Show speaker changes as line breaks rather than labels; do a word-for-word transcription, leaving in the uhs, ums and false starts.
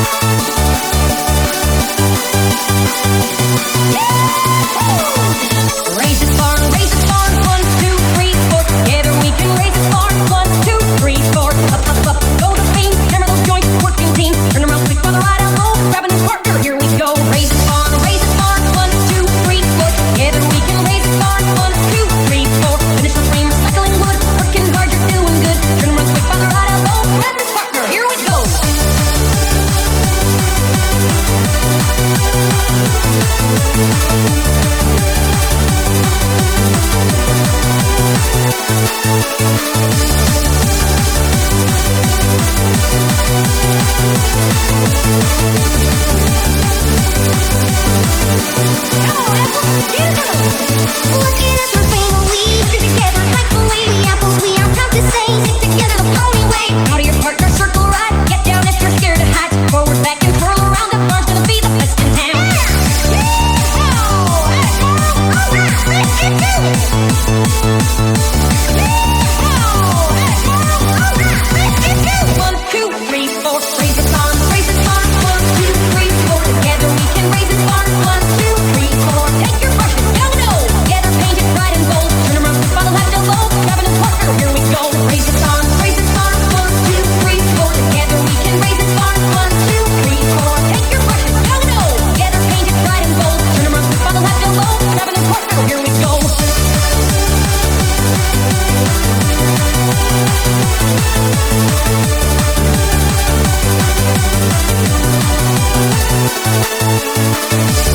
Raise this barn, raise this barn, one, two, three, four. Together we can raise this barn, one, two, three, four. Up, up, up, go to beam, hammer those joints, working team. Turn around, quick, brother, right elbow, grabbing his partner. Here we go. Raise this barn, raise this barn, one, two, three, four. Together we can raise this barn, one, two, three, four. Finish the frame, recycling wood, working hard, you're doing good. Turn around, quick, brother, right elbow, grab his partner. Here we go. One, two, three, four, raise this barn, raise this barn, one, two, three, four. Together we can raise this barn, one, two, three, four. Take your brush, go, no! Together paint it bright and bold. Turn around, follow left elbow, grabbing his partner. Here we go. Raise this barn, raise this barn, one, two, three, four. Together we can raise this barn, one, two, three, four. Take your brush, go, no! Together paint it bright and bold. Turn around, follow left elbow, grabbing his partner. Here we go. We'll be right back.